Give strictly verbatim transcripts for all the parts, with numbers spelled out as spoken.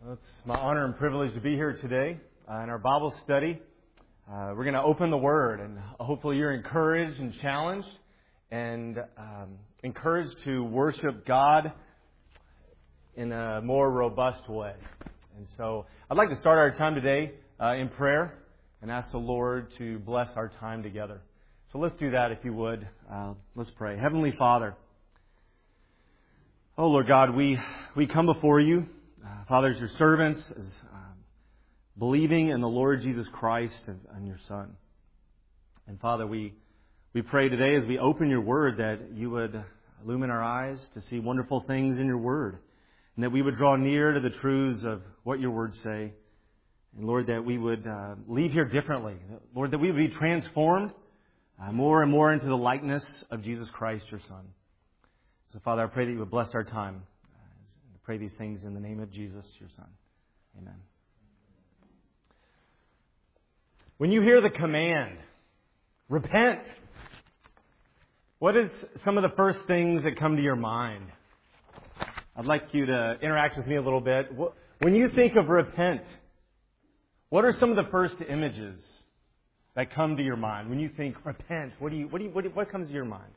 Well, it's my honor and privilege to be here today uh, in our Bible study. Uh, we're going to open the Word, and hopefully you're encouraged and challenged and um, encouraged to worship God in a more robust way. And so I'd like to start our time today uh, in prayer and ask the Lord to bless our time together. So let's do that if you would. Uh, let's pray. Heavenly Father, oh Lord God, we, we come before you. Uh, Father, as your servants, as um, believing in the Lord Jesus Christ and, and your Son. And Father, we we pray today as we open your Word that you would illumine our eyes to see wonderful things in your Word. And that we would draw near to the truths of what your words say. And Lord, that we would uh, leave here differently. Lord, that we would be transformed uh, more and more into the likeness of Jesus Christ, your Son. So Father, I pray that you would bless our time. I pray these things in the name of Jesus, your Son. Amen. When you hear the command, repent, what is some of the first things that come to your mind? I'd like you to interact with me a little bit. When you think of repent, what are some of the first images that come to your mind? When you think repent, what do you what do you what, do you, what comes to your mind?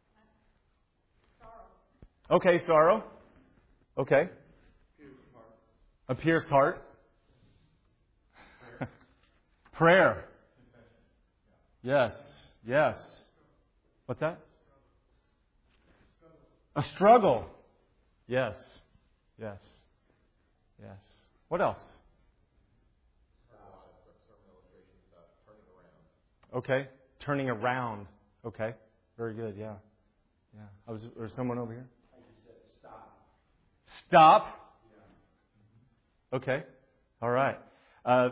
Sorrow. Okay, sorrow. Okay. A pierced heart. Prayer. Prayer. Yes. Yes. What's that? A struggle. Yes. Yes. Yes. What else? Okay. Turning around. Okay. Very good. Yeah. Yeah. I was. There's someone over here. I just said stop. Stop. Okay. All right. Uh,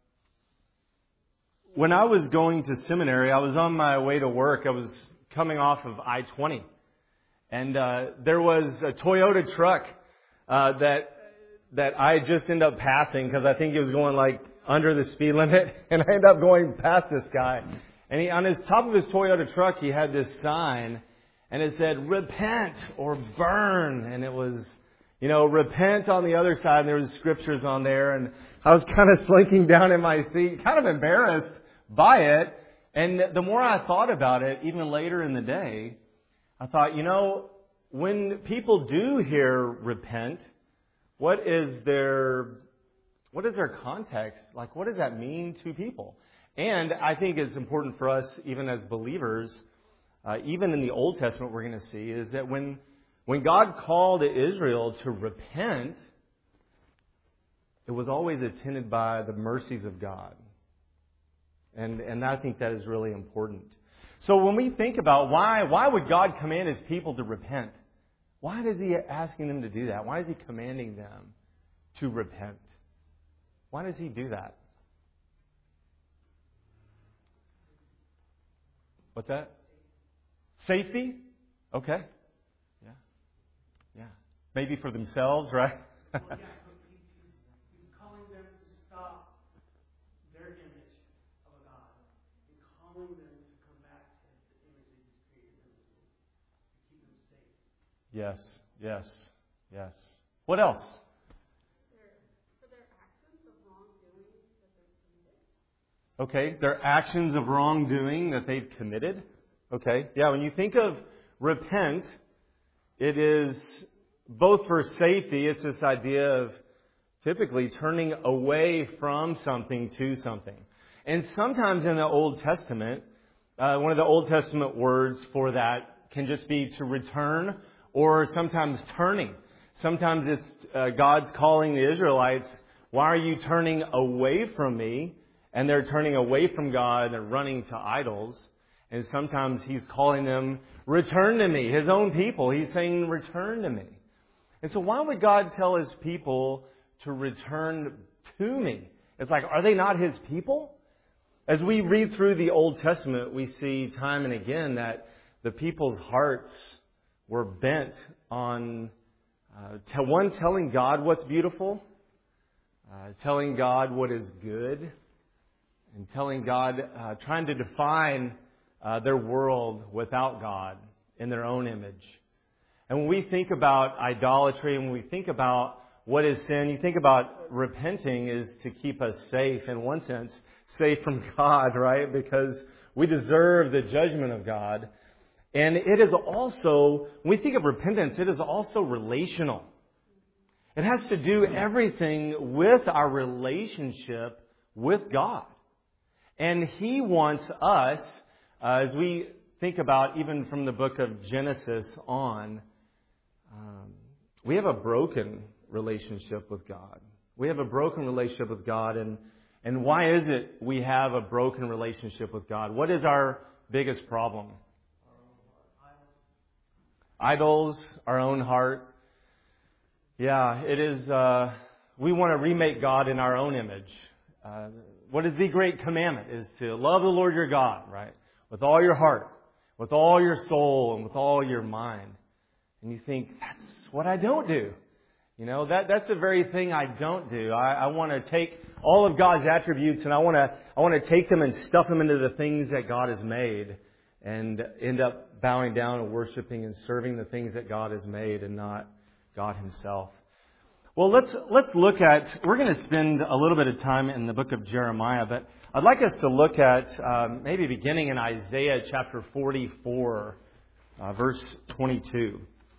when I was going to seminary, I was on my way to work. I was coming off of I twenty. And uh, there was a Toyota truck uh, that that I just ended up passing because I think he was going like under the speed limit. And I ended up going past this guy. And he, on his top of his Toyota truck, he had this sign. And it said, repent or burn. And it was... You know, repent on the other side, and there was scriptures on there, and I was kind of slinking down in my seat, kind of embarrassed by it. And the more I thought about it, even later in the day, I thought, you know, when people do hear repent, what is their, what is their context? Like, what does that mean to people? And I think it's important for us, even as believers, uh, even in the Old Testament, we're going to see, is that when When God called Israel to repent, it was always attended by the mercies of God. And and I think that is really important. So when we think about why, why would God command His people to repent? Why is He asking them to do that? Why is He commanding them to repent? Why does He do that? What's that? Safety? Okay. Yeah, maybe for themselves, right? Well, yeah, but he's, he's, he's calling them to stop their image of a God and calling them to come back to the image that He's created them to keep them safe. Yes, yes, yes. What else? For their actions of wrongdoing that they've committed. Okay, their actions of wrongdoing that they've committed. Okay, yeah, when you think of repent, it is both for safety, it's this idea of typically turning away from something to something. And sometimes in the Old Testament, uh, one of the Old Testament words for that can just be to return or sometimes turning. Sometimes it's uh, God's calling the Israelites, why are you turning away from me? And they're turning away from God and they're running to idols. And sometimes He's calling them, return to me, His own people. He's saying, return to me. And so why would God tell His people to return to me? It's like, are they not His people? As we read through the Old Testament, we see time and again that the people's hearts were bent on, uh, t- one, telling God what's beautiful, uh, telling God what is good, and telling God, uh, trying to define Uh, their world without God in their own image. And when we think about idolatry and when we think about what is sin, you think about repenting is to keep us safe, in one sense, safe from God, right? Because we deserve the judgment of God. And it is also, when we think of repentance, it is also relational. It has to do everything with our relationship with God. And He wants us, uh, as we think about even from the book of Genesis on, um, we have a broken relationship with God. We have a broken relationship with God. And, and why is it we have a broken relationship with God? What is our biggest problem? Idols, our own heart. Yeah, it is, uh, we want to remake God in our own image. Uh, what is the great commandment? Is to love the Lord your God, right? With all your heart, with all your soul, and with all your mind. And you think, that's what I don't do. You know, that that's the very thing I don't do. I, I want to take all of God's attributes and I want to I want to take them and stuff them into the things that God has made and end up bowing down and worshiping and serving the things that God has made and not God Himself. Well, let's let's look at, we're going to spend a little bit of time in the book of Jeremiah, but I'd like us to look at um, maybe beginning in Isaiah chapter forty-four, uh, verse twenty-two.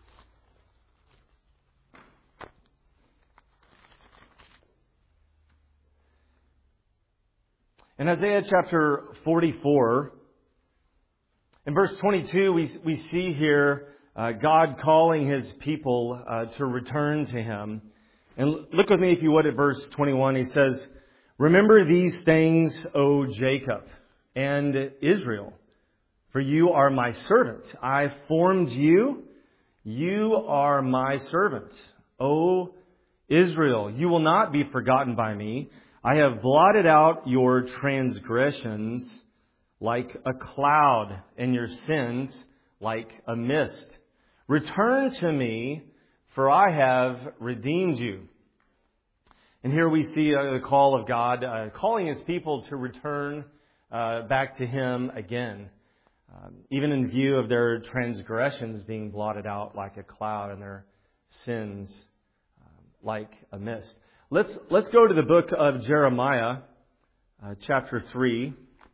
In Isaiah chapter forty-four, in verse twenty-two, we we see here uh, God calling His people uh, to return to Him. And look with me, if you would, at verse twenty-one. He says, "Remember these things, O Jacob and Israel, for you are my servant. I formed you. You are my servant. O Israel, you will not be forgotten by me. I have blotted out your transgressions like a cloud and your sins like a mist. Return to me, for I have redeemed you." And here we see uh, the call of God, uh, calling His people to return uh, back to Him again, um, even in view of their transgressions being blotted out like a cloud and their sins uh, like a mist. Let's let's go to the book of Jeremiah, uh, chapter three.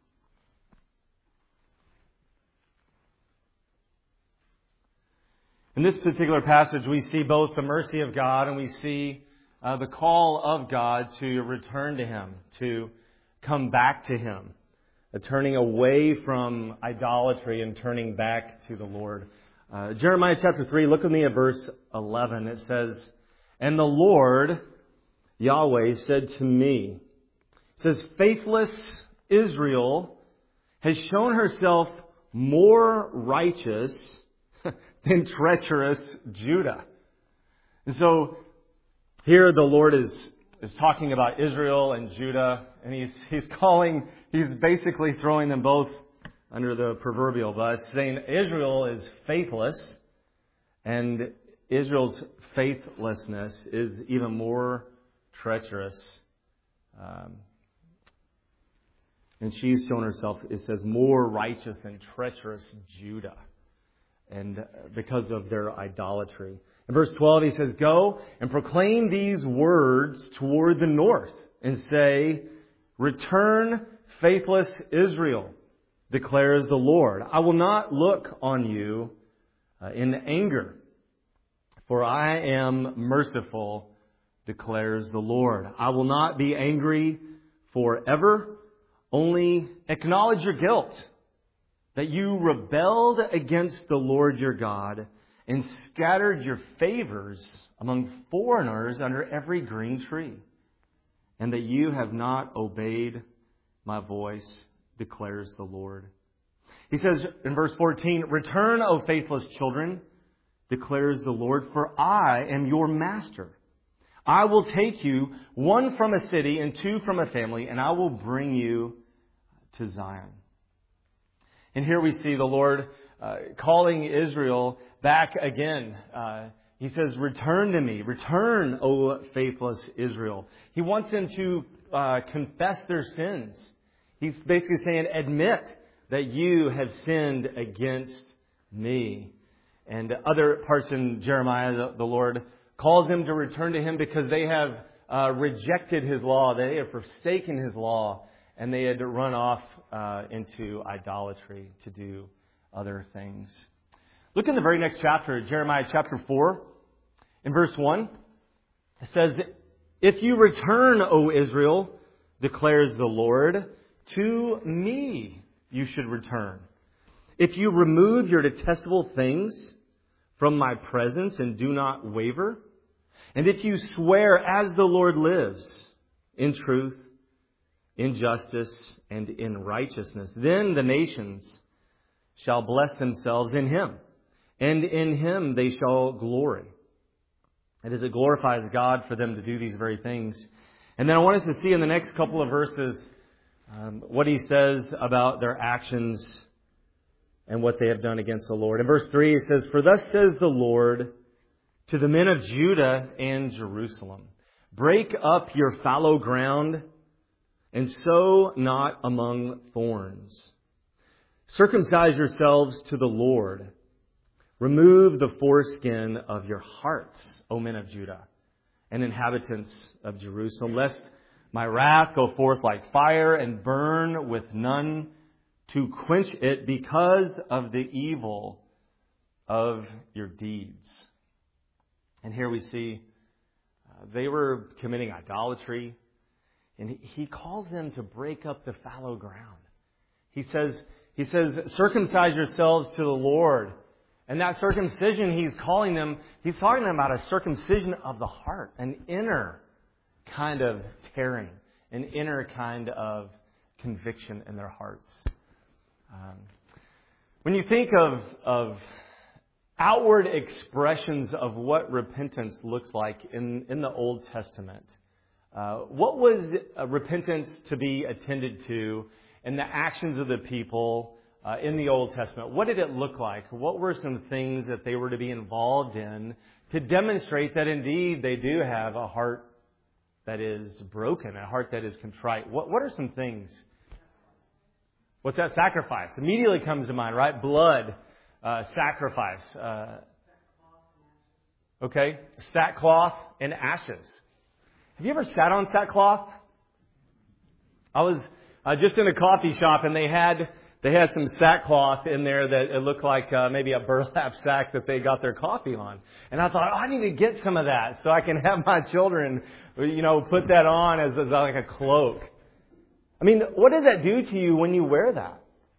In this particular passage, we see both the mercy of God and we see uh, the call of God to return to Him, to come back to Him, uh, turning away from idolatry and turning back to the Lord. Uh, Jeremiah chapter three, look with me at verse eleven. It says, "And the Lord, Yahweh, said to me," it says, "faithless Israel has shown herself more righteous than treacherous Judah." And so here the Lord is is talking about Israel and Judah, and he's he's calling, he's basically throwing them both under the proverbial bus, saying Israel is faithless, and Israel's faithlessness is even more treacherous. Um, and she's shown herself, it says, more righteous than treacherous Judah, and because of their idolatry. In verse twelve, he says, "Go and proclaim these words toward the north and say, 'Return, faithless Israel, declares the Lord. I will not look on you uh, in anger, for I am merciful, declares the Lord. I will not be angry forever. Only acknowledge your guilt, that you rebelled against the Lord your God and scattered your favors among foreigners under every green tree, and that you have not obeyed my voice, declares the Lord.'" He says in verse fourteen, "Return, O faithless children, declares the Lord, for I am your master. I will take you, one from a city and two from a family, and I will bring you to Zion." And here we see the Lord uh, calling Israel back again. Uh, he says, "Return to me. Return, O faithless Israel." He wants them to uh, confess their sins. He's basically saying, admit that you have sinned against me. And other parts in Jeremiah, the, the Lord calls them to return to Him because they have uh, rejected His law. They have forsaken His law, and they had to run off uh, into idolatry to do other things. Look in the very next chapter, Jeremiah chapter four, in verse one. It says, "If you return, O Israel, declares the Lord, to me you should return. If you remove your detestable things from my presence and do not waver, and if you swear as the Lord lives, in truth, in justice, and in righteousness, then the nations shall bless themselves in Him, and in Him they shall glory." It is, it glorifies God for them to do these very things. And then I want us to see in the next couple of verses um, what He says about their actions and what they have done against the Lord. In verse three, it says, "For thus says the Lord to the men of Judah and Jerusalem, break up your fallow ground and sow not among thorns. Circumcise yourselves to the Lord. Remove the foreskin of your hearts, O men of Judah and inhabitants of Jerusalem, lest my wrath go forth like fire and burn with none to quench it because of the evil of your deeds." And here we see uh, they were committing idolatry, and he, he calls them to break up the fallow ground. He says, he says, "Circumcise yourselves to the Lord." And that circumcision, he's calling them, he's talking to them about a circumcision of the heart, an inner kind of tearing, an inner kind of conviction in their hearts. Um, when you think of, of outward expressions of what repentance looks like in, in the Old Testament, uh, what was uh, repentance to be attended to in the actions of the people Uh, in the Old Testament? What did it look like? What were some things that they were to be involved in to demonstrate that indeed they do have a heart that is broken, a heart that is contrite? What, what are some things? What's that? Sacrifice. Immediately comes to mind, right? Blood, uh, sacrifice. Uh, okay. Sackcloth and ashes. Have you ever sat on sackcloth? I was uh, just in a coffee shop and they had They had some sackcloth in there that it looked like uh, maybe a burlap sack that they got their coffee on. And I thought, oh, I need to get some of that so I can have my children, you know, put that on as, as like a cloak. I mean, what does that do to you when you wear that?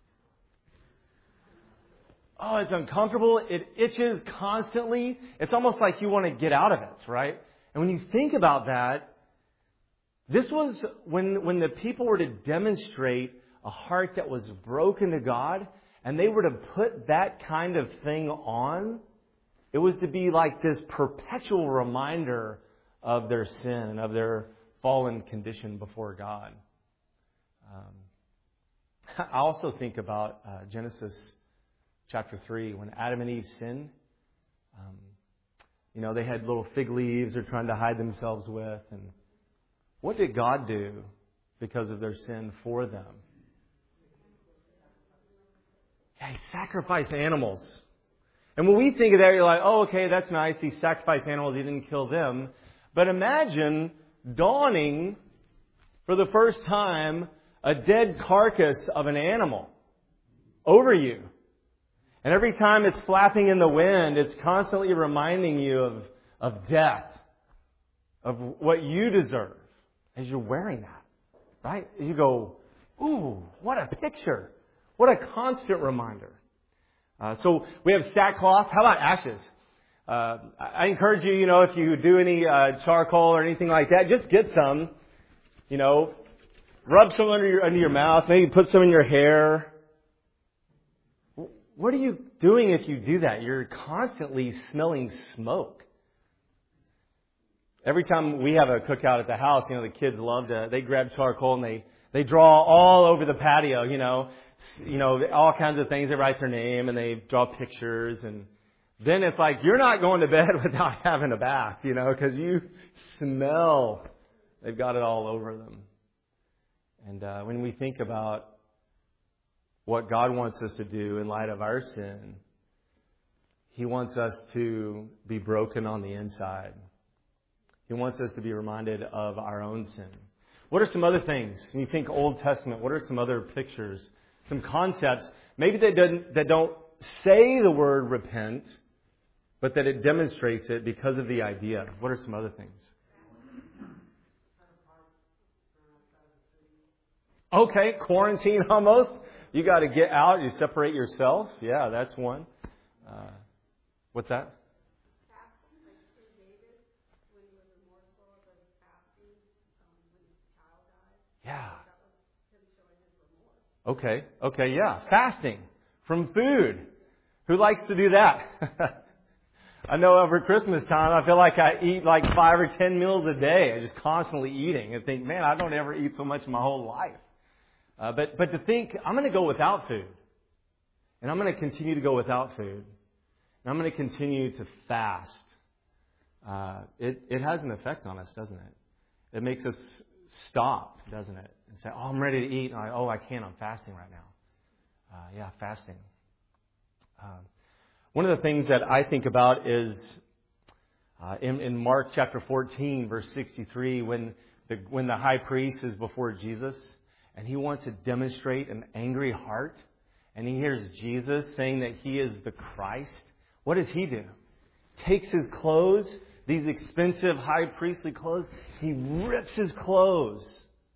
Oh, it's uncomfortable. It itches constantly. It's almost like you want to get out of it, right? And when you think about that, this was when when the people were to demonstrate a heart that was broken to God, and they were to put that kind of thing on, it was to be like this perpetual reminder of their sin and of their fallen condition before God. Um, I also think about uh, Genesis chapter three, when Adam and Eve sinned. Um, you know, they had little fig leaves they're trying to hide themselves with. And what did God do because of their sin for them? He sacrificed animals. And when we think of that, you're like, oh, okay, that's nice. He sacrificed animals. He didn't kill them. But imagine dawning for the first time a dead carcass of an animal over you. And every time it's flapping in the wind, it's constantly reminding you of, of death, of what you deserve as you're wearing that. Right? You go, ooh, what a picture. What a constant reminder. Uh, so we have sackcloth. How about ashes? Uh, I encourage you, you know, if you do any uh, charcoal or anything like that, just get some. You know, rub some under your under your mouth. Maybe put some in your hair. What are you doing if you do that? You're constantly smelling smoke. Every time we have a cookout at the house, you know, the kids love to. They grab charcoal and they they draw all over the patio. You know. You know, all kinds of things. They write their name and they draw pictures. And then it's like, you're not going to bed without having a bath, you know, because you smell. They've got it all over them. And uh, when we think about what God wants us to do in light of our sin, He wants us to be broken on the inside He wants us to be reminded of our own sin. What are some other things? When you think Old Testament, what are some other pictures, some concepts, maybe that don't, that don't say the word repent, but that it demonstrates it because of the idea? What are some other things? Okay, quarantine almost. You got to get out. You separate yourself. Yeah, that's one. Uh, what's that? Fasting, like King David, when he was remorseful of his fasting, um, when his child died. Yeah. That was him showing his remorse. Okay. Okay. Yeah. Fasting from food. Who likes to do that? I know over Christmas time, I feel like I eat like five or ten meals a day. I'm just constantly eating and think, man, I don't ever eat so much in my whole life. Uh, but, but to think, I'm going to go without food. And I'm going to continue to go without food. And I'm going to continue to fast. Uh, it, it has an effect on us, doesn't it? It makes us stop, doesn't it? And say, oh, I'm ready to eat. And I, oh, I can't. I'm fasting right now. Uh, yeah, fasting. Um, one of the things that I think about is uh, in, in Mark chapter fourteen, verse sixty-three, when the, when the high priest is before Jesus and he wants to demonstrate an angry heart, and he hears Jesus saying that he is the Christ, what does he do? Takes his clothes, these expensive high priestly clothes, he rips his clothes.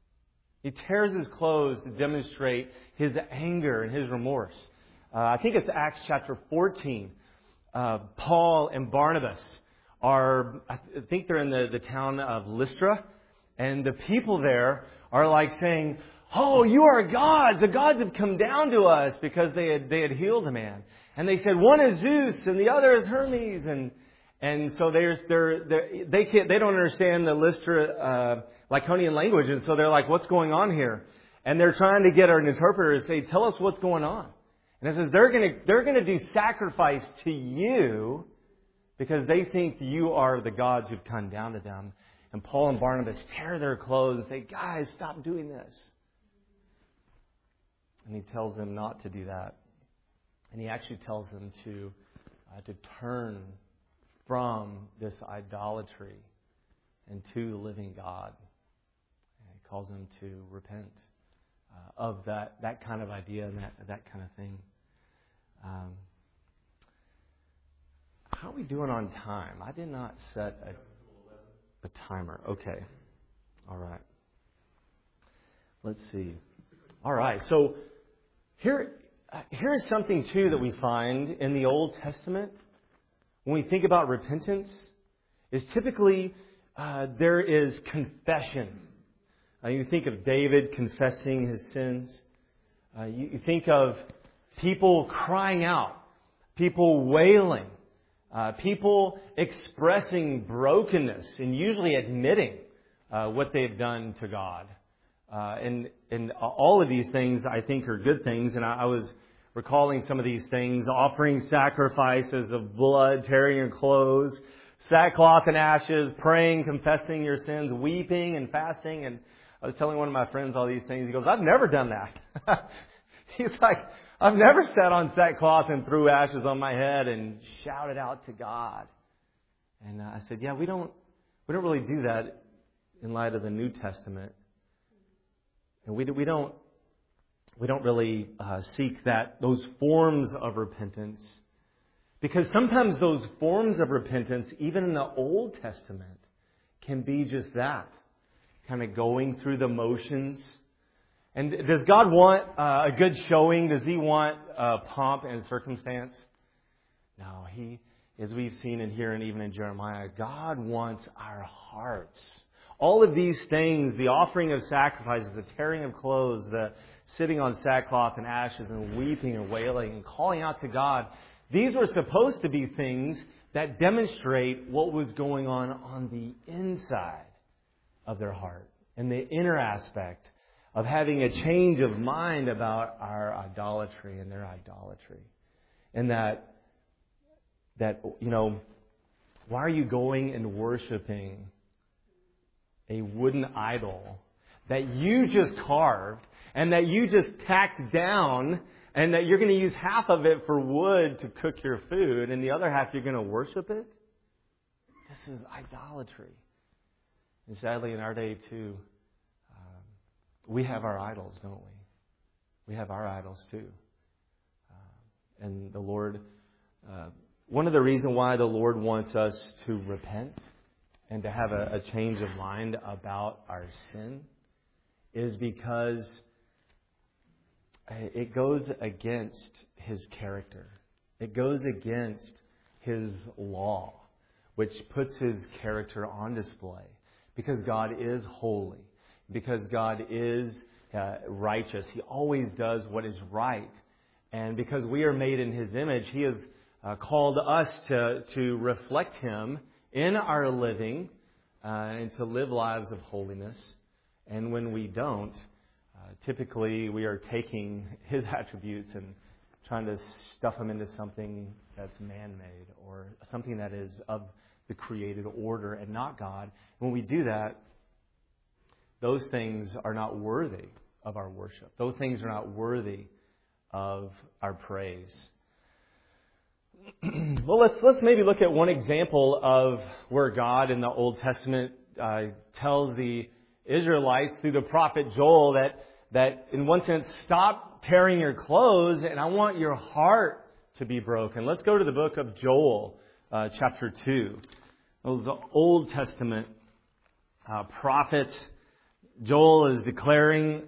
He tears his clothes to demonstrate his anger and his remorse. Uh, I think it's Acts chapter fourteen. Uh, Paul and Barnabas are, I think they're in the, the town of Lystra. And the people there are like saying, oh, you are gods. The gods have come down to us, because they had, they had healed a man. And they said, one is Zeus and the other is Hermes. And, and so they're, they're, they're, they can't, they don't understand the Lystra, uh, Lycaonian language. And so they're like, what's going on here? And they're trying to get an interpreter to say, tell us what's going on. And it says they're going to they're going to do sacrifice to you because they think you are the gods who've come down to them. And Paul and Barnabas tear their clothes and say, guys, stop doing this. And he tells them not to do that. And he actually tells them to uh, to turn from this idolatry and to the living God. And he calls them to repent uh, of that, that kind of idea and that, that kind of thing. Um, how are we doing on time? I did not set a, a timer. Okay. All right. Let's see. All right. So here, uh, here's something, too, that we find in the Old Testament when we think about repentance, is typically uh, there is confession. Uh, you think of David confessing his sins. Uh, you, you think of people crying out, people wailing, uh, people expressing brokenness and usually admitting uh, what they've done to God. Uh, and, and all of these things, I think, are good things. And I, I was recalling some of these things, offering sacrifices of blood, tearing your clothes, sackcloth and ashes, praying, confessing your sins, weeping and fasting. And I was telling one of my friends all these things. He goes, I've never done that. He's like, I've never sat on sackcloth and threw ashes on my head and shouted out to God. And I said, yeah, we don't, we don't really do that in light of the New Testament. And we, we don't, we don't really uh, seek that, those forms of repentance. Because sometimes those forms of repentance, even in the Old Testament, can be just that. Kind of going through the motions. And does God want uh, a good showing? Does He want uh, pomp and circumstance? No, He, as we've seen in here and even in Jeremiah, God wants our hearts. All of these things, the offering of sacrifices, the tearing of clothes, the sitting on sackcloth and ashes and weeping and wailing and calling out to God, these were supposed to be things that demonstrate what was going on on the inside of their heart and the inner aspect of having a change of mind about our idolatry and their idolatry. And that, that you know, why are you going and worshiping a wooden idol that you just carved and that you just tacked down and that you're going to use half of it for wood to cook your food and the other half you're going to worship it? This is idolatry. And sadly, in our day too, um, we have our idols, don't we? We have our idols too. Uh, and the Lord, uh, one of the reasons why the Lord wants us to repent and to have a, a change of mind about our sin is because it goes against His character. It goes against His law, which puts His character on display. Because God is holy. Because God is uh, righteous. He always does what is right. And because we are made in His image, He has uh, called us to, to reflect Him in our living uh, and to live lives of holiness. And when we don't, uh, typically we are taking His attributes and trying to stuff them into something that's man-made or something that is of the created order and not God. When we do that, those things are not worthy of our worship. Those things are not worthy of our praise. Well, let's let's maybe look at one example of where God in the Old Testament uh, tells the Israelites through the prophet Joel that that in one sense, stop tearing your clothes and I want your heart to be broken. Let's go to the book of Joel, uh, chapter two. Those Old Testament uh, prophet. Joel is declaring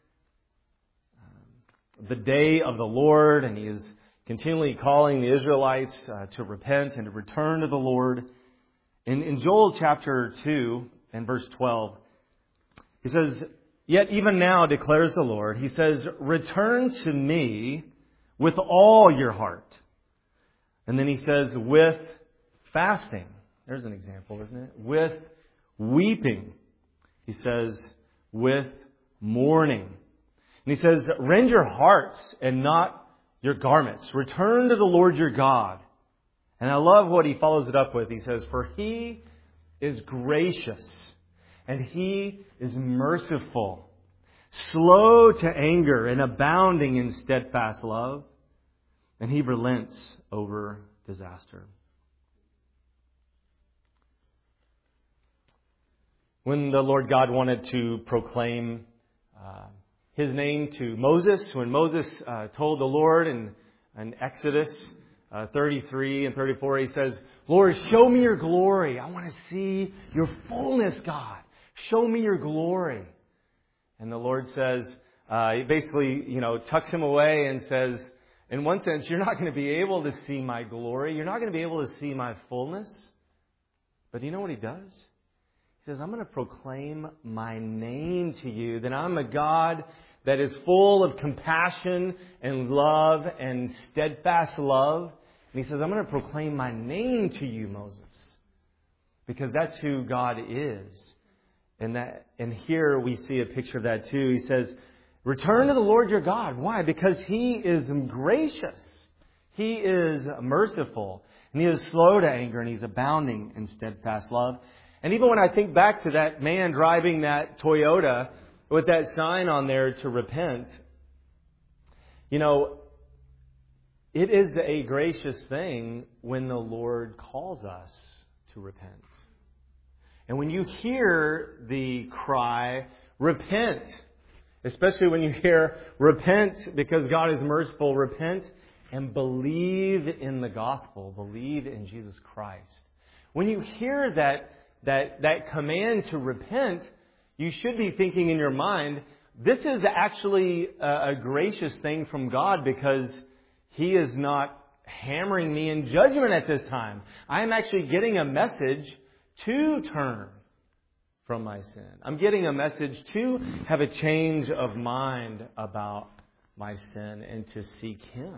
uh, the day of the Lord, and he is continually calling the Israelites uh, to repent and to return to the Lord. In, in Joel chapter two and verse twelve, he says, "Yet even now declares the Lord," he says, "return to me with all your heart." And then he says, "with fasting." There's an example, isn't it? "With weeping." He says, "with mourning." And he says, "rend your hearts and not your garments. Return to the Lord your God." And I love what he follows it up with. He says, "For He is gracious and He is merciful, slow to anger and abounding in steadfast love, and He relents over disaster." When the Lord God wanted to proclaim uh, His name to Moses, when Moses uh, told the Lord in, in Exodus uh, thirty-three and thirty-four, he says, "Lord, show me your glory. I want to see your fullness, God. Show me your glory." And the Lord says, uh, he basically, you know, tucks him away and says, in one sense, you're not going to be able to see my glory. You're not going to be able to see my fullness. But do you know what He does? He says, "I'm going to proclaim my name to you, that I'm a God that is full of compassion and love and steadfast love." And He says, "I'm going to proclaim my name to you, Moses." Because that's who God is. And that, and here we see a picture of that too. He says, "Return to the Lord your God." Why? Because He is gracious. He is merciful. And He is slow to anger. And He's abounding in steadfast love. And even when I think back to that man driving that Toyota with that sign on there to repent, you know, it is a gracious thing when the Lord calls us to repent. And when you hear the cry, "repent," especially when you hear "repent because God is merciful," repent and believe in the gospel, believe in Jesus Christ. When you hear that That, that command to repent, you should be thinking in your mind, this is actually a, a gracious thing from God because He is not hammering me in judgment at this time. I am actually getting a message to turn from my sin. I'm getting a message to have a change of mind about my sin and to seek Him.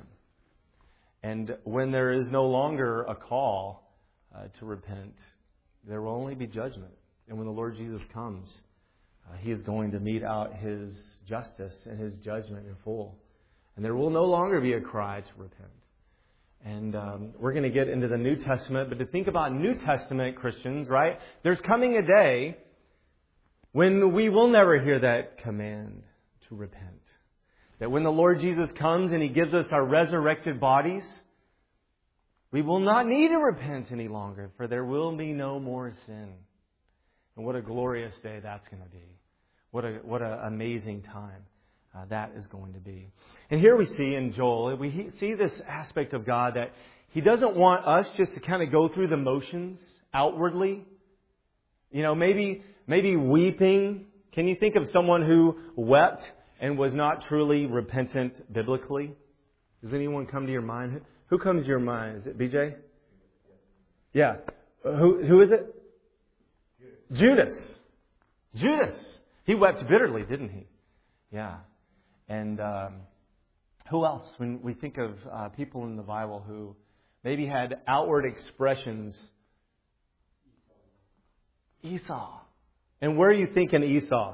And when there is no longer a call uh, to repent, there will only be judgment. And when the Lord Jesus comes, uh, He is going to mete out His justice and His judgment in full. And there will no longer be a cry to repent. And um, we're going to get into the New Testament. But to think about New Testament Christians, right? There's coming a day when we will never hear that command to repent. That when the Lord Jesus comes and He gives us our resurrected bodies, we will not need to repent any longer, for there will be no more sin. And what a glorious day that's going to be. What a what an amazing time uh, that is going to be. And here we see in Joel, we see this aspect of God that He doesn't want us just to kind of go through the motions outwardly. You know, maybe maybe weeping. Can you think of someone who wept and was not truly repentant biblically? Does anyone come to your mind? Who comes to your mind? Is it B J? Yeah. Who who is it? Judas. Judas. He wept bitterly, didn't he? Yeah. And um, who else? When we think of uh, people in the Bible who maybe had outward expressions. Esau. And where are you thinking Esau?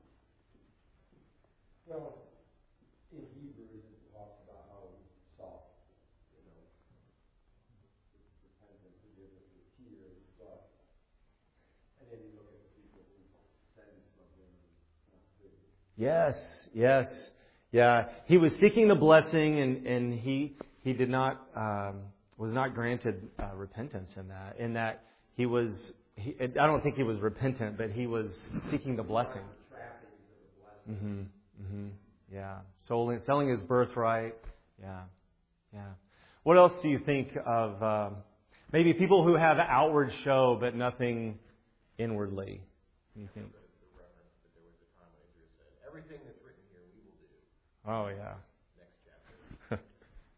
Well, in Hebrews it talks about how Esau, you know, repentant, forgiveness with tears, but and then you look at the people who send from him not good. Yes, yes. Yeah. He was seeking the blessing and, and he he did not um, was not granted uh, repentance in that. In that he was he, I don't think he was repentant, but he was seeking the blessing. Mm-hmm. Mm-hmm. Yeah. So selling his birthright. Yeah. Yeah. What else do you think of um, maybe people who have outward show but nothing inwardly? What do you think? Everything that's written here we will do. Oh, yeah. Next chapter.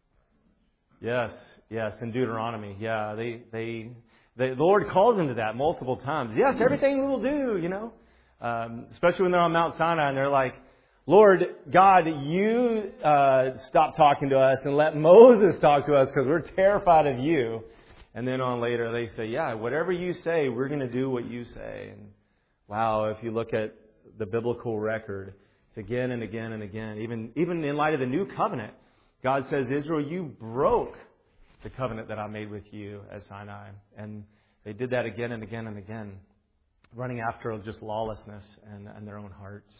Yes, yes, in Deuteronomy. Yeah, they, they, they, the Lord calls them to that multiple times. Yes, everything we will do, you know. Um, especially when they're on Mount Sinai and they're like, Lord God, you uh, stop talking to us and let Moses talk to us because we're terrified of you. And then on later they say, yeah, whatever you say, we're going to do what you say. And wow, if you look at the biblical record, it's again and again and again. Even, even in light of the new covenant, God says, Israel, you broke the covenant that I made with you at Sinai. And they did that again and again and again, running after just lawlessness and, and their own hearts.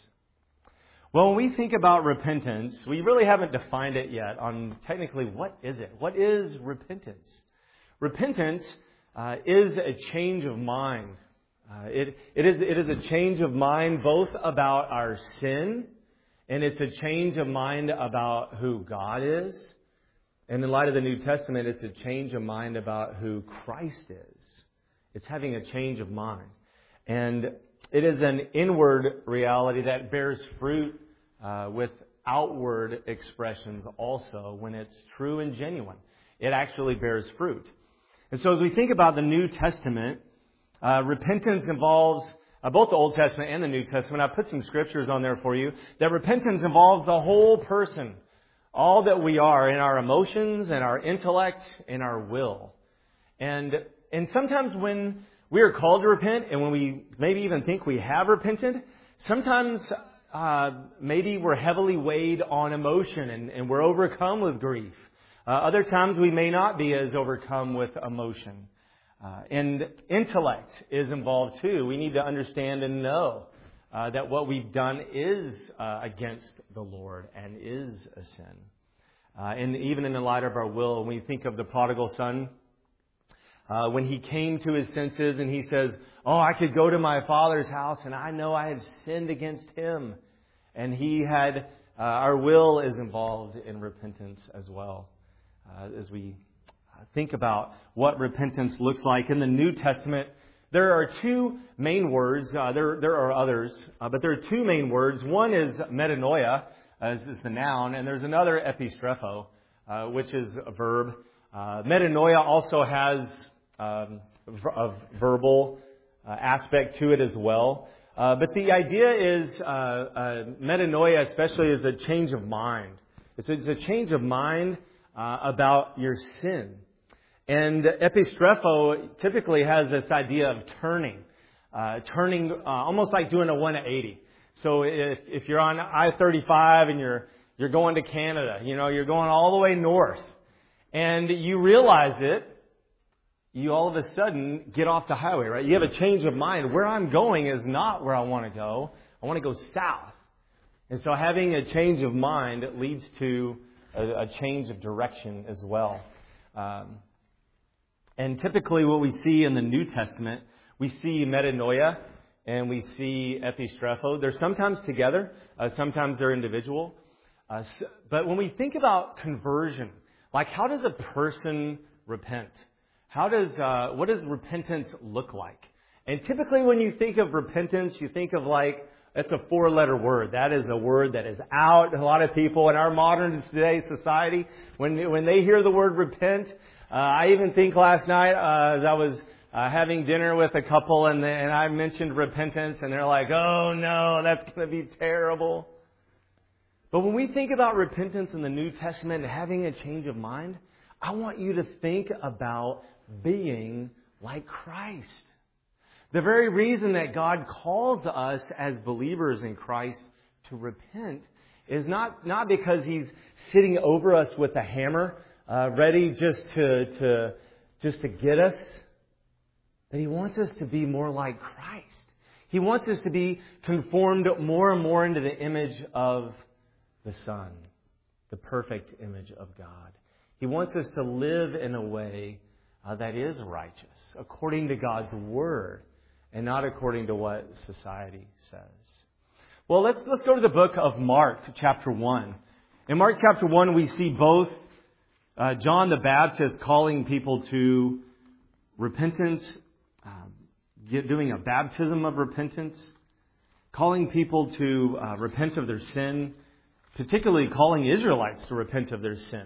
Well, when we think about repentance, we really haven't defined it yet on technically what is it? What is repentance? Repentance uh, is a change of mind. Uh, it, it, is, it is a change of mind both about our sin, and it's a change of mind about who God is. And in light of the New Testament, it's a change of mind about who Christ is. It's having a change of mind. And it is an inward reality that bears fruit uh, with outward expressions also when it's true and genuine. It actually bears fruit. And so as we think about the New Testament, Uh, repentance involves uh, both the Old Testament and the New Testament. I've put some scriptures on there for you. That repentance involves the whole person. All that we are in our emotions and our intellect and our will. And, and sometimes when we are called to repent and when we maybe even think we have repented, sometimes uh, maybe we're heavily weighed on emotion and, and we're overcome with grief. Uh, other times we may not be as overcome with emotion. Uh, and intellect is involved too. We need to understand and know uh, that what we've done is uh, against the Lord and is a sin. Uh, and even in the light of our will, when we think of the prodigal son, uh, when he came to his senses and he says, oh, I could go to my father's house and I know I have sinned against him. And he had, uh, our will is involved in repentance as well. Uh, as we think about what repentance looks like in the New Testament, there are two main words. Uh, there, there are others, uh, but there are two main words. One is metanoia, as is the noun, and there's another epistrepho, uh, which is a verb. Uh, metanoia also has um, a verbal uh, aspect to it as well. Uh, but the idea is uh, uh, metanoia, especially, is a change of mind. It's a, it's a change of mind uh, about your sin. And epistrepho typically has this idea of turning, uh, turning uh, almost like doing a one eighty. So if, if you're on I thirty-five and you're you're going to Canada, you know, you're going all the way north, and you realize it, you all of a sudden get off the highway, right? You have a change of mind. Where I'm going is not where I want to go. I want to go south. And so having a change of mind leads to a, a change of direction as well. Um, And typically what we see in the New Testament, we see metanoia and we see epistrepho. They're sometimes together, uh, sometimes they're individual. Uh, so, but when we think about conversion, like how does a person repent? How does uh, what does repentance look like? And typically, when you think of repentance, you think of like it's a four-letter word. That is a word that is out. A lot of people in our modern today society, when when they hear the word repent, uh, I even think last night uh, as I was uh, having dinner with a couple, and they, and I mentioned repentance, and they're like, "Oh no, that's going to be terrible." But when we think about repentance in the New Testament and having a change of mind, I want you to think about being like Christ. The very reason that God calls us as believers in Christ to repent is not, not because He's sitting over us with a hammer, uh, ready just to, to, just to get us. But He wants us to be more like Christ. He wants us to be conformed more and more into the image of the Son, the perfect image of God. He wants us to live in a way uh, that is righteous, according to God's Word, and not according to what society says. Well, let's let's go to the book of Mark, chapter one. In Mark chapter one, we see both uh, John the Baptist calling people to repentance, um, get, doing a baptism of repentance, calling people to uh, repent of their sin, particularly calling Israelites to repent of their sin.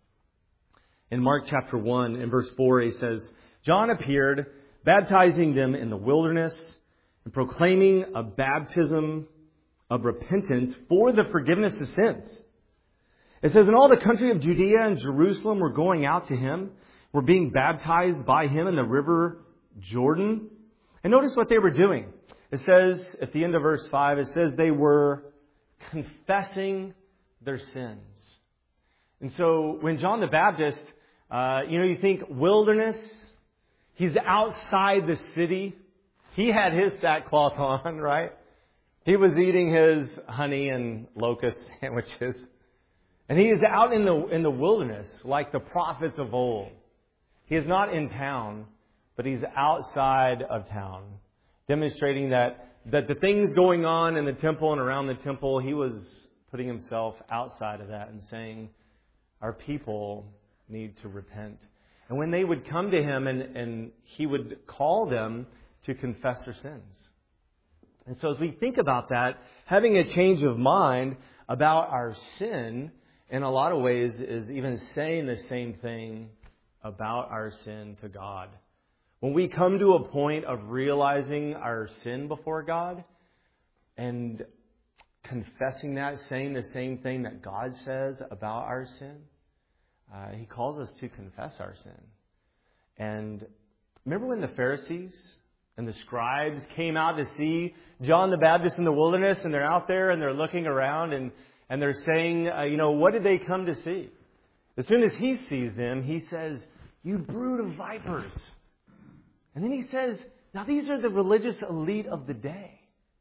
In Mark chapter one, in verse four, he says, John appeared, baptizing them in the wilderness and proclaiming a baptism of repentance for the forgiveness of sins. It says, and all the country of Judea and Jerusalem were going out to him, were being baptized by him in the river Jordan. And notice what they were doing. It says, at the end of verse five, it says they were confessing their sins. And so when John the Baptist, uh, you know, you think wilderness, he's outside the city. He had his sackcloth on, right? He was eating his honey and locust sandwiches. And he is out in the in the wilderness like the prophets of old. He is not in town, but he's outside of town, demonstrating that that the things going on in the temple and around the temple, he was putting himself outside of that and saying, our people need to repent. And when they would come to him and, and he would call them to confess their sins. And so as we think about that, having a change of mind about our sin, in a lot of ways, is even saying the same thing about our sin to God. When we come to a point of realizing our sin before God and confessing that, saying the same thing that God says about our sin, uh, He calls us to confess our sin. And remember when the Pharisees and the scribes came out to see John the Baptist in the wilderness, and they're out there and they're looking around and, and they're saying, uh, you know, what did they come to see? As soon as he sees them, he says, you brood of vipers. And then he says, now these are the religious elite of the day.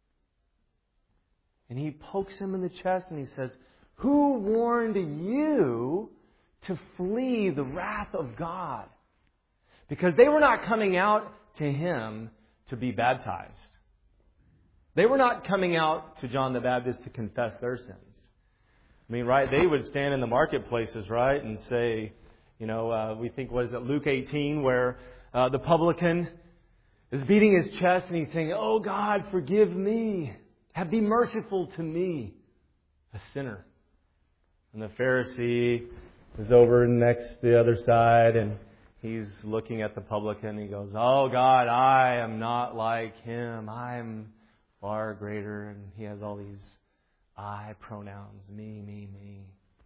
And he pokes him in the chest and he says, who warned you to flee the wrath of God? Because they were not coming out to him to be baptized. They were not coming out to John the Baptist to confess their sins. I mean, right, they would stand in the marketplaces, right, and say, you know, uh, we think, what is it, Luke eighteen, where uh, the publican is beating his chest and he's saying, oh God, forgive me. Have be merciful to me, a sinner. And the Pharisee is over next to the other side and he's looking at the publican. He goes, oh God, I am not like him. I'm far greater. And he has all these I pronouns. Me, me, me.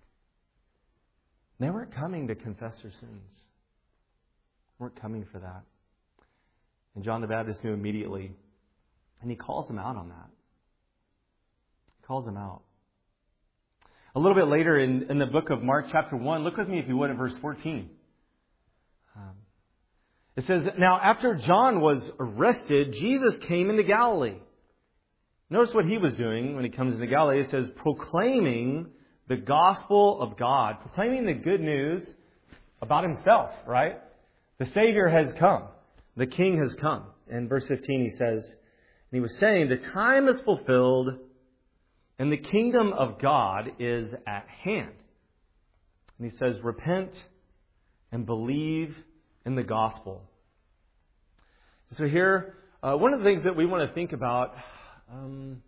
They weren't coming to confess their sins. They weren't coming for that. And John the Baptist knew immediately. And he calls them out on that. He calls them out. A little bit later in, in the book of Mark chapter one, look with me if you would at verse fourteen. Um, it says, now after John was arrested, Jesus came into Galilee. Notice what he was doing when he comes into Galilee. It says, proclaiming the gospel of God, proclaiming the good news about himself, right? The Savior has come. The King has come. In verse fifteen he says, and he was saying, the time is fulfilled and the kingdom of God is at hand. And he says, repent and believe in the gospel. So here, uh, one of the things that we want to think about um,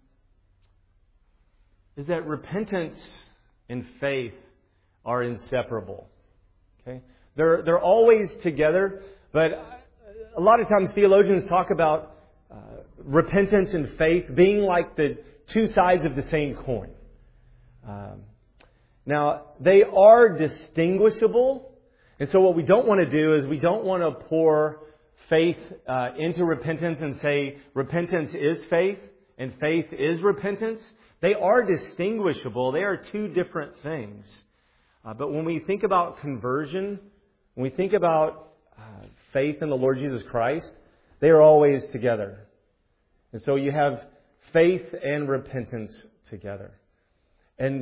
is that repentance and faith are inseparable. Okay, they're they're always together, but a lot of times theologians talk about uh, repentance and faith being like the two sides of the same coin. Um, now they are distinguishable, and so what we don't want to do is we don't want to pour faith uh, into repentance and say repentance is faith and faith is repentance. They are distinguishable. They are two different things. Uh, but when we think about conversion, when we think about uh, faith in the Lord Jesus Christ, they are always together. And so you have faith and repentance together. And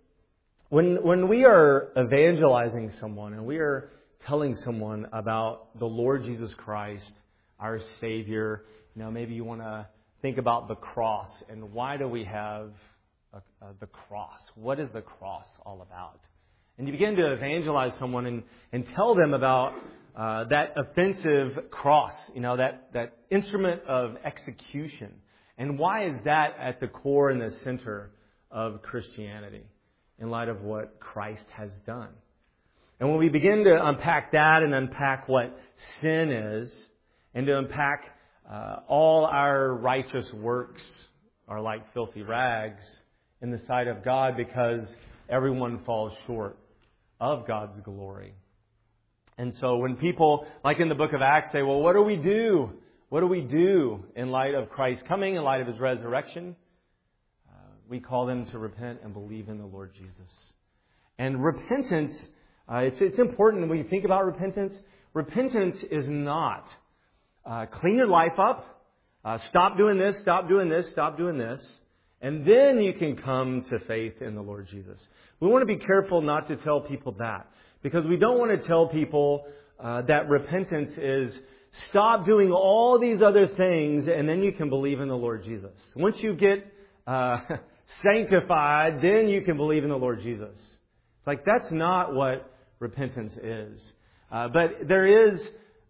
when when we are evangelizing someone and we are telling someone about the Lord Jesus Christ, our Savior, you know, maybe you want to think about the cross and why do we have a, a, the cross? What is the cross all about? And you begin to evangelize someone and, and tell them about uh, that offensive cross, you know, that, that instrument of execution. And why is that at the core and the center of Christianity in light of what Christ has done? And when we begin to unpack that and unpack what sin is, and to unpack uh, all our righteous works are like filthy rags in the sight of God because everyone falls short of God's glory. And so when people, like in the book of Acts, say, well, what do we do? What do we do in light of Christ coming, in light of His resurrection? Uh, we call them to repent and believe in the Lord Jesus. And repentance, uh, it's, it's important when you think about repentance. Repentance is not uh, clean your life up, uh, stop doing this, stop doing this, stop doing this, and then you can come to faith in the Lord Jesus. We want to be careful not to tell people that, because we don't want to tell people uh, that repentance is stop doing all these other things and then you can believe in the Lord Jesus. Once you get uh, sanctified, then you can believe in the Lord Jesus. It's like that's not what repentance is. Uh, but there is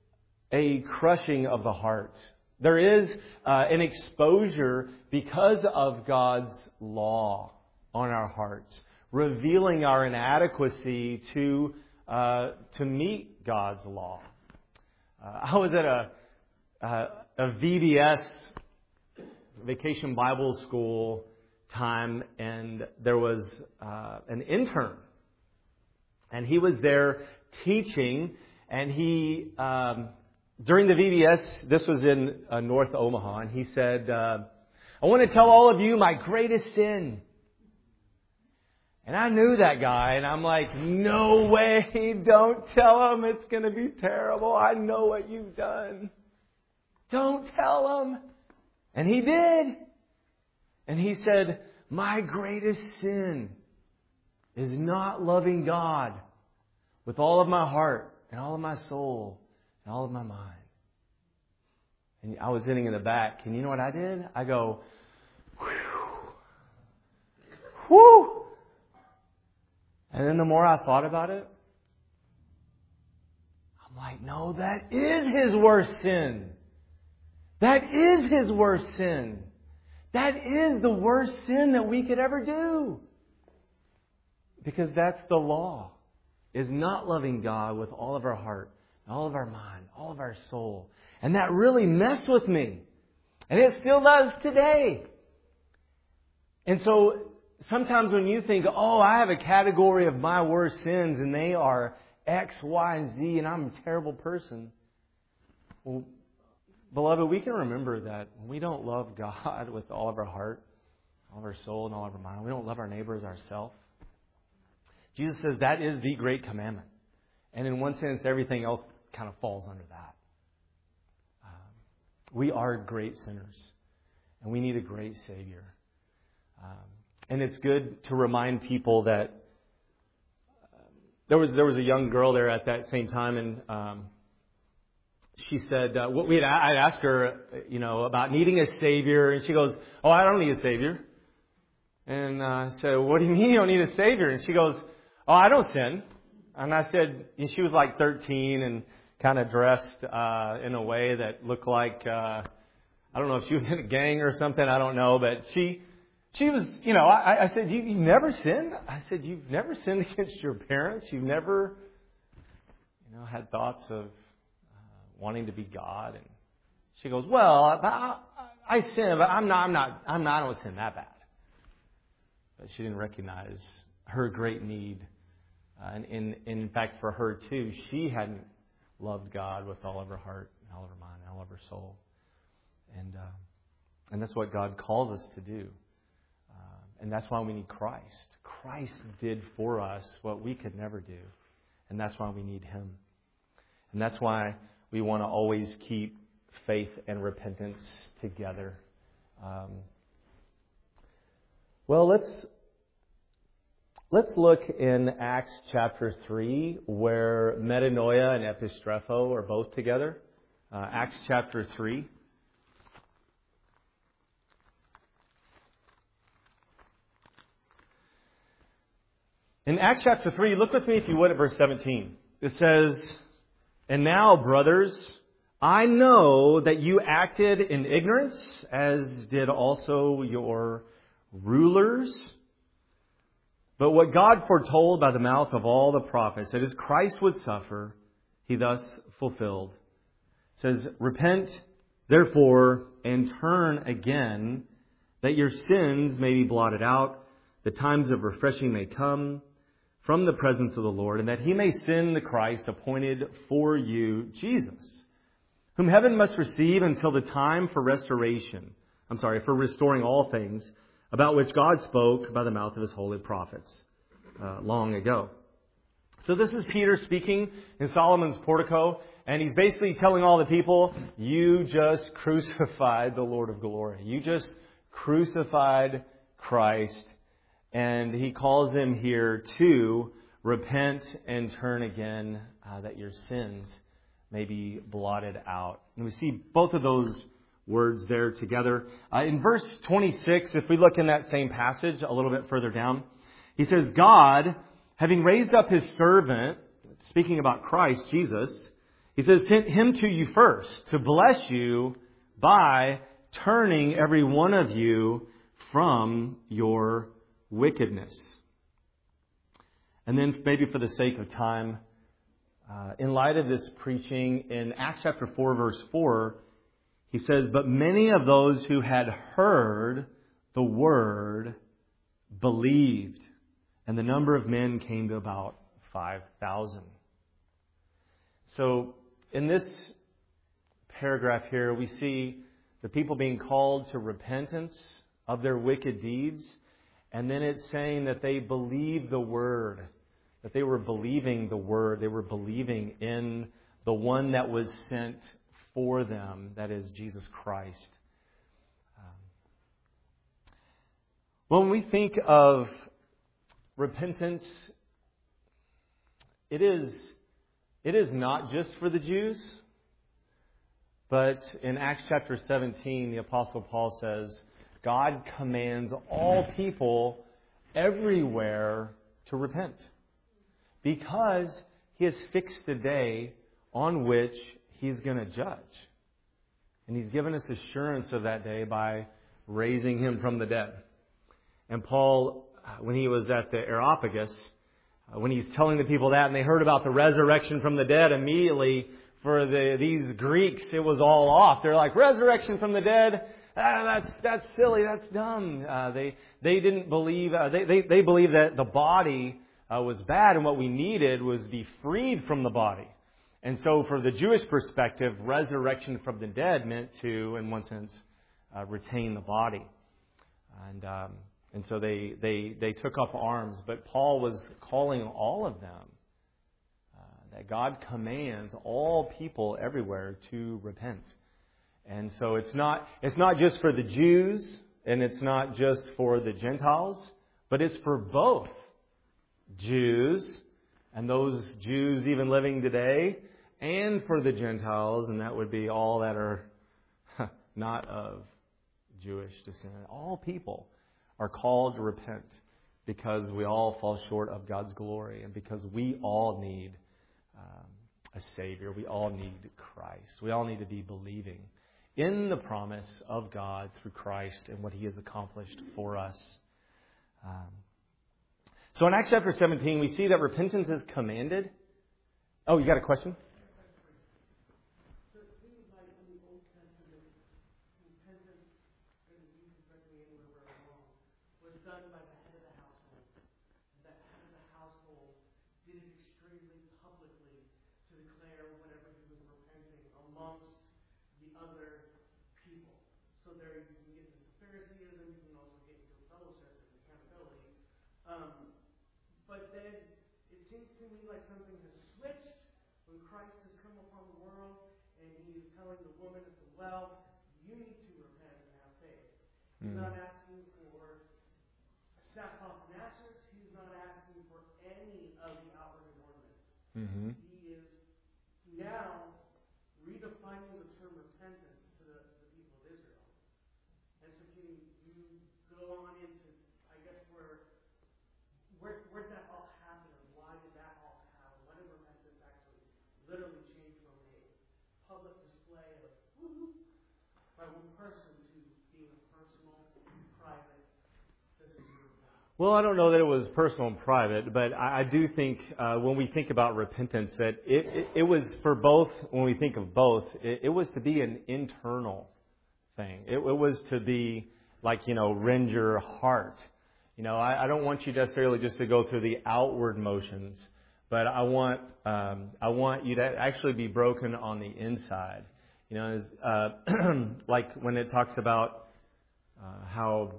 a crushing of the heart. There is uh, an exposure because of God's law on our hearts, revealing our inadequacy to uh, to meet God's law. Uh, I was at a uh, a V B S, Vacation Bible School time, and there was uh, an intern, and he was there teaching, and he um, during the V B S, this was in uh, North Omaha, and he said, uh, "I want to tell all of you my greatest sin." And I knew that guy, and I'm like, no way, don't tell him, it's going to be terrible. I know what you've done. Don't tell him. And he did. And he said, my greatest sin is not loving God with all of my heart and all of my soul and all of my mind. And I was sitting in the back, and you know what I did? I go, whew, whew. And then the more I thought about it, I'm like, no, that is his worst sin. That is his worst sin. That is the worst sin that we could ever do. Because that's the law, is not loving God with all of our heart, all of our mind, all of our soul. And that really messed with me. And it still does today. And so sometimes when you think, oh, I have a category of my worst sins and they are X, Y, and Z and I'm a terrible person. Well, beloved, we can remember that when we don't love God with all of our heart, all of our soul, and all of our mind, we don't love our neighbor as ourselves. Jesus says that is the great commandment. And in one sense, everything else kind of falls under that. Um, we are great sinners and we need a great Savior. Um, And it's good to remind people that um, there was there was a young girl there at that same time, and um, she said, uh, what we had, I'd asked her, you know, about needing a Savior, and she goes, oh, I don't need a Savior. And uh, I said, what do you mean you don't need a Savior? And she goes, oh, I don't sin. And I said, and she was like thirteen and kind of dressed uh, in a way that looked like, uh, I don't know if she was in a gang or something, I don't know, but she she was, you know, I, I said, you, you've never sinned? I said, you've never sinned against your parents? You've never, you know, had thoughts of wanting to be God? And she goes, well, I, I, I sin, but I'm not, I'm not, I'm not, I don't sin that bad. But she didn't recognize her great need. Uh, and, and, and in fact, for her too, she hadn't loved God with all of her heart, and all of her mind, and all of her soul. And, uh, and that's what God calls us to do. Uh, and that's why we need Christ. Christ did for us what we could never do. And that's why we need Him. And that's why we want to always keep faith and repentance together. Um, well, let's let's look in Acts chapter three, where metanoia and epistrepho are both together. Uh, Acts chapter three. In Acts chapter three, look with me if you would at verse seventeen. It says, and now, brothers, I know that you acted in ignorance, as did also your rulers. But what God foretold by the mouth of all the prophets, that is, Christ would suffer, He thus fulfilled. It says, repent, therefore, and turn again, that your sins may be blotted out, the times of refreshing may come from the presence of the Lord, and that He may send the Christ appointed for you, Jesus, whom heaven must receive until the time for restoration, I'm sorry, for restoring all things, about which God spoke by the mouth of His holy prophets uh, long ago. So this is Peter speaking in Solomon's portico, and he's basically telling all the people, you just crucified the Lord of glory. You just crucified Christ. And he calls them here to repent and turn again, uh, that your sins may be blotted out. And we see both of those words there together. Uh, in verse twenty-six, if we look in that same passage a little bit further down, he says, God, having raised up His servant, speaking about Christ, Jesus, He says, sent Him to you first to bless you by turning every one of you from your wickedness. And then maybe for the sake of time, uh, in light of this preaching, in Acts chapter four, verse four, he says, but many of those who had heard the word believed, and the number of men came to about five thousand. So in this paragraph here, we see the people being called to repentance of their wicked deeds. And then it's saying that they believed the Word, that they were believing the Word. They were believing in the one that was sent for them, that is Jesus Christ. Um, when we think of repentance, it is, it is not just for the Jews, but in Acts chapter seventeen, the Apostle Paul says, God commands all people everywhere to repent, because He has fixed a day on which He's going to judge. And He's given us assurance of that day by raising Him from the dead. And Paul, when he was at the Areopagus, when he's telling the people that and they heard about the resurrection from the dead, immediately for the, these Greeks, it was all off. They're like, resurrection from the dead? Ah, that's that's silly. That's dumb. Uh, they they didn't believe. Uh, they they they believed that the body uh, was bad, and what we needed was be freed from the body. And so, for the Jewish perspective, resurrection from the dead meant to, in one sense, uh, retain the body. And um, and so they they they took up arms. But Paul was calling all of them uh, that God commands all people everywhere to repent. And so it's not it's not just for the Jews, and it's not just for the Gentiles, but it's for both Jews and those Jews even living today, and for the Gentiles, and that would be all that are not of Jewish descent. All people are called to repent because we all fall short of God's glory and because we all need um, a Savior. We all need Christ. We all need to be believing in the promise of God through Christ and what He has accomplished for us. Um, so in Acts chapter seventeen, we see that repentance is commanded. Oh, you got a question? So it seems like in the Old Testament, repentance, and you can correct me anywhere where I'm wrong, was done by the head of the household. And that head of the household did it extremely publicly to declare whatever he was repenting amongst the other people. So there you can get this Phariseeism, you can also get into fellowship and accountability. Um, but then it seems to me like something has switched when Christ has come upon the world and He is telling the woman at the well, you need to repent and have faith. He's Mm. not asking for sackcloth and ashes. He's not asking for any of the outward adornments. Mm-hmm. He is now redefining the term repentance to the, the people of Israel. And so can you go on into, I guess, where where where did that all happen and why did that all happen? Why did repentance actually literally change from a public display of woo-hoo by one person to being a personal, private, this is your God? Well, I don't know that it was personal and private, but I, I do think uh, when we think about repentance that it, it, it was for both, when we think of both, it, it was to be an internal thing. It, it was to be like, you know, rend your heart. You know, I, I don't want you necessarily just to go through the outward motions, but I want um, I want you to actually be broken on the inside. You know, as, uh, like when it talks about uh, how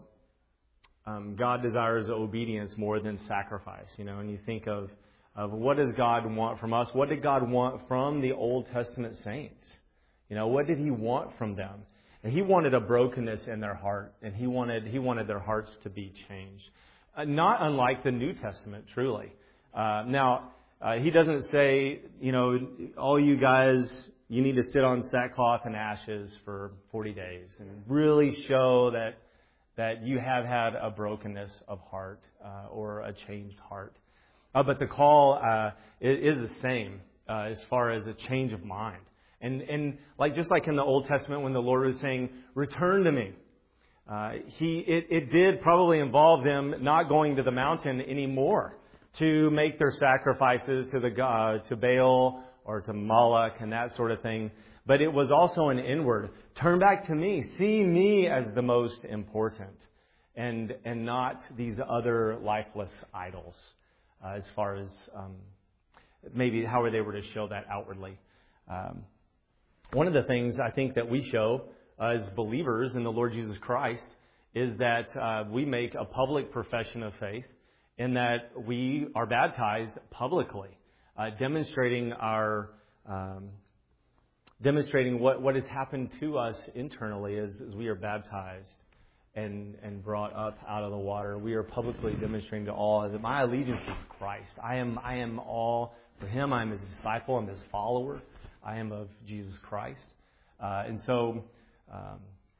um, God desires obedience more than sacrifice. You know, and you think of of what does God want from us? What did God want from the Old Testament saints? You know, what did He want from them? And He wanted a brokenness in their heart, and He wanted He wanted their hearts to be changed. Uh, not unlike the New Testament, truly. Uh, now, uh, He doesn't say, you know, all you guys, you need to sit on sackcloth and ashes for forty days and really show that that you have had a brokenness of heart uh, or a changed heart. Uh, but the call uh, is the same uh, as far as a change of mind. And and like just like in the Old Testament when the Lord was saying, return to me, uh, he it, it did probably involve them not going to the mountain anymore to make their sacrifices to the uh, to Baal or to Moloch and that sort of thing. But it was also an inward, turn back to me, see me as the most important, and and not these other lifeless idols, uh, as far as um, maybe how they were to show that outwardly. Um, One of the things I think that we show as believers in the Lord Jesus Christ is that uh, we make a public profession of faith in that we are baptized publicly, uh, demonstrating our um, demonstrating what, what has happened to us internally as, as we are baptized and and brought up out of the water. We are publicly demonstrating to all that my allegiance is Christ. I am I am all for Him. I am His disciple. I'm His follower. I am of Jesus Christ. Uh, and so, um,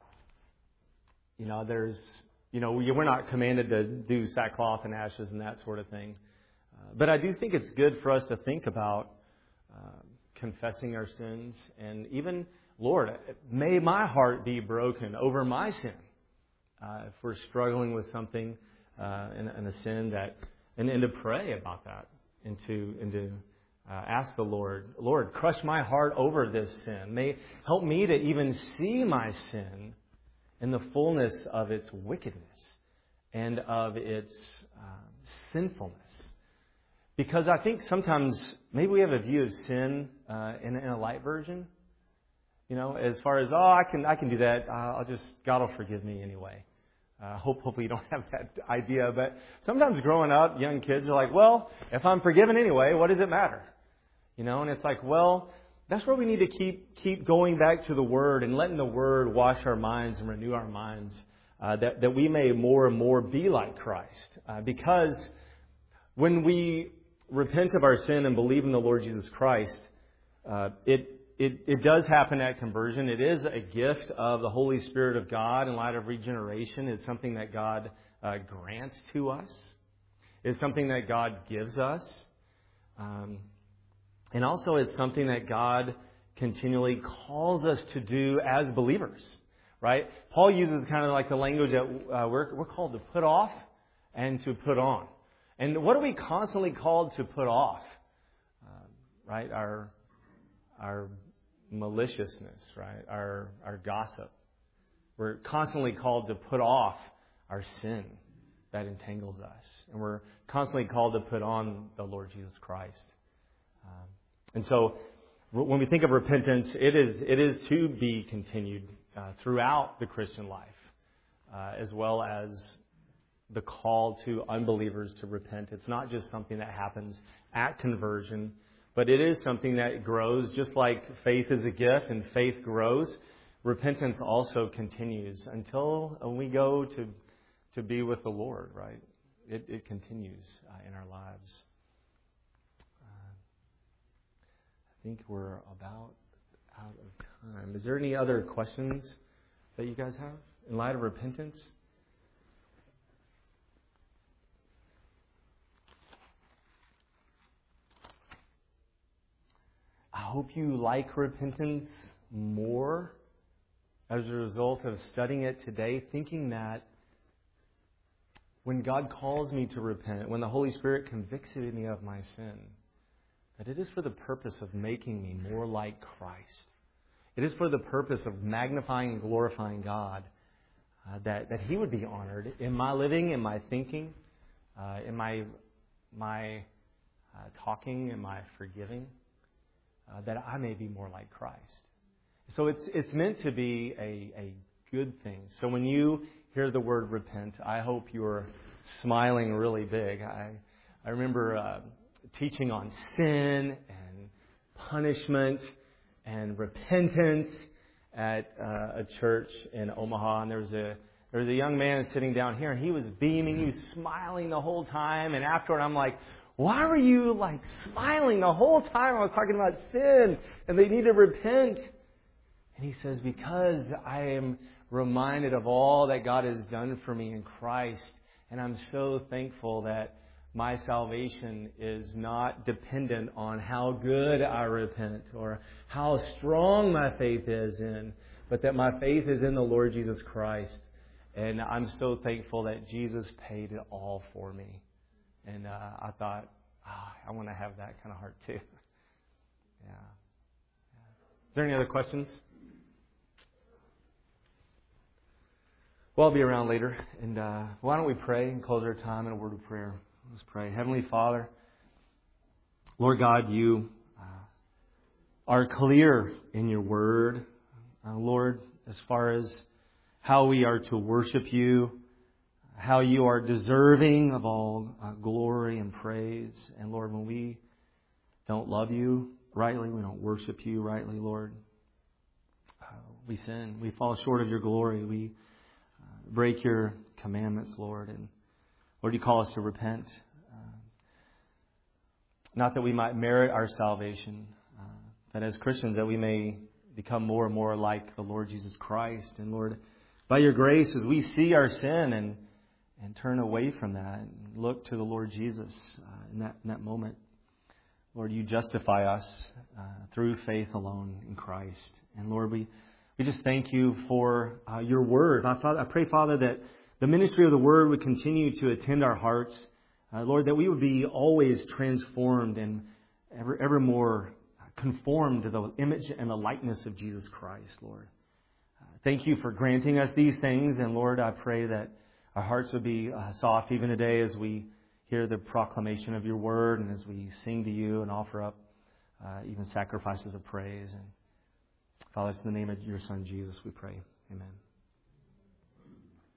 you know, there's, you know, we, we're not commanded to do sackcloth and ashes and that sort of thing. Uh, but I do think it's good for us to think about uh, confessing our sins. And even, Lord, may my heart be broken over my sin. Uh, if we're struggling with something uh, in, in a sin that, and, and to pray about that and to, and to Uh, ask the Lord, Lord, crush my heart over this sin. May help me to even see my sin in the fullness of its wickedness and of its uh, sinfulness. Because I think sometimes maybe we have a view of sin uh, in, in a light version. You know, as far as, oh, I can I can do that. Uh, I'll just, God will forgive me anyway. Uh, hope, hopefully you don't have that idea. But sometimes growing up, young kids are like, well, if I'm forgiven anyway, what does it matter? You know, and it's like, well, that's where we need to keep keep going back to the Word and letting the Word wash our minds and renew our minds, uh, that, that we may more and more be like Christ. Uh, because when we repent of our sin and believe in the Lord Jesus Christ, uh, it, it, it does happen at conversion. It is a gift of the Holy Spirit of God in light of regeneration. It's something that God uh, grants to us. It's something that God gives us. Um, and also it's something that God continually calls us to do as believers, right? Paul uses kind of like the language that uh, we're, we're called to put off and to put on. And what are we constantly called to put off? Uh, right? Our our maliciousness, right? Our our gossip. We're constantly called to put off our sin that entangles us. And we're constantly called to put on the Lord Jesus Christ. Um, and so when we think of repentance, it is it is to be continued uh, throughout the Christian life, uh, as well as the call to unbelievers to repent. It's not just something that happens at conversion, but it is something that grows. Just like faith is a gift and faith grows, repentance also continues until we go to to be with the Lord, right? It, it continues uh, in our lives. Uh, I think we're about out of time. Is there any other questions that you guys have in light of repentance? I hope you like repentance more as a result of studying it today, thinking that when God calls me to repent, when the Holy Spirit convicts me of my sin, that it is for the purpose of making me more like Christ. It is for the purpose of magnifying and glorifying God, uh, that, that He would be honored in my living, in my thinking, uh, in my, my uh, talking, in my forgiving, uh, that I may be more like Christ. So it's it's meant to be a, a good thing. So when you hear the word repent, I hope you're smiling really big. I I remember uh, teaching on sin and punishment and repentance at uh, a church in Omaha, and there was a there was a young man sitting down here, and he was beaming, he was smiling the whole time. And afterward, I'm like, why were you like smiling the whole time? I was talking about sin and they need to repent. And he says, because I am reminded of all that God has done for me in Christ. And I'm so thankful that my salvation is not dependent on how good I repent or how strong my faith is in, but that my faith is in the Lord Jesus Christ. And I'm so thankful that Jesus paid it all for me. And uh, I thought, oh, I want to have that kind of heart too. Yeah. Is there any other questions? Well, I'll be around later. And uh, why don't we pray and close our time in a word of prayer? Let's pray. Heavenly Father, Lord God, you uh, are clear in your word. Uh, Lord, as far as how we are to worship you, how you are deserving of all uh, glory and praise. And Lord, when we don't love you rightly, we don't worship you rightly, Lord, uh, we sin. We fall short of your glory. We break your commandments, Lord. And Lord, you call us to repent. Uh, not that we might merit our salvation, uh, but as Christians that we may become more and more like the Lord Jesus Christ. And Lord, by your grace, as we see our sin and and turn away from that and look to the Lord Jesus uh, in that in that moment, Lord, you justify us uh, through faith alone in Christ. And Lord, we We just thank you for uh, your word. I, I pray, Father, that the ministry of the word would continue to attend our hearts. Uh, Lord, that we would be always transformed and ever, ever more conformed to the image and the likeness of Jesus Christ, Lord. Uh, thank you for granting us these things. And Lord, I pray that our hearts would be uh, soft even today as we hear the proclamation of your word and as we sing to you and offer up uh, even sacrifices of praise. And Father, it's in the name of your Son, Jesus, we pray. Amen.